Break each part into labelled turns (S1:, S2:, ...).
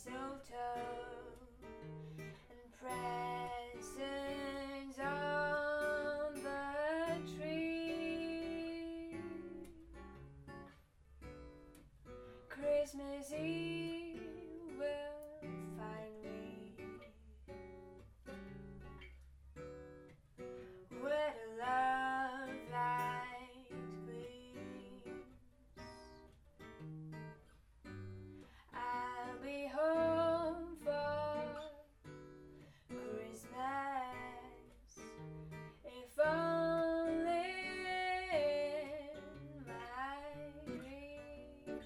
S1: mistletoe and presents on the tree. Christmas Eve will find me where the love light gleams. I'll be home for Christmas, if only in my dreams.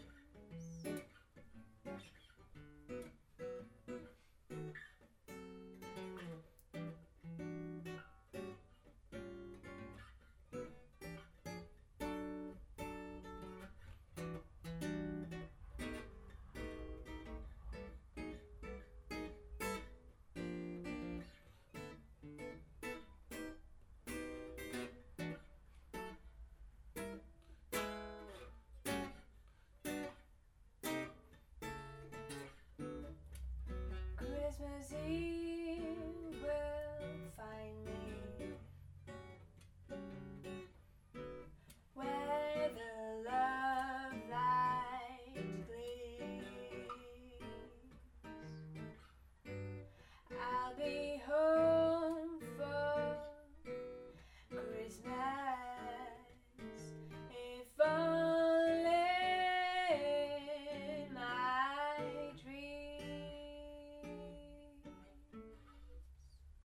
S1: Christmas Eve